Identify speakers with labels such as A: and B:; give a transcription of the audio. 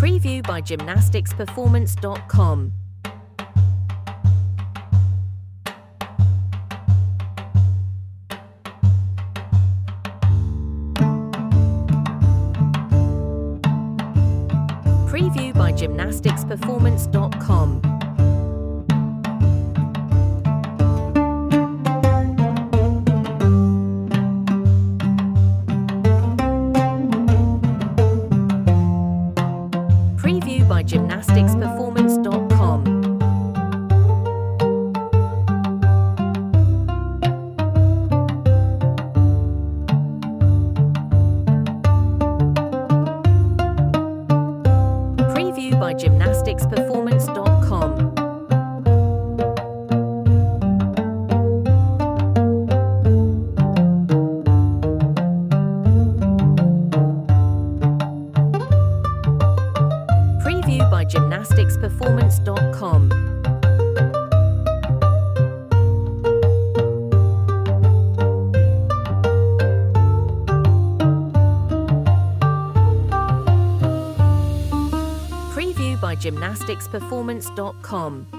A: Preview by gymnasticsperformance.com. Preview by gymnasticsperformance.com. Preview by gymnasticsperformance.com. Preview by gymnasticsperformance.com. Preview by gymnasticsperformance.com. Preview by gymnasticsperformance.com.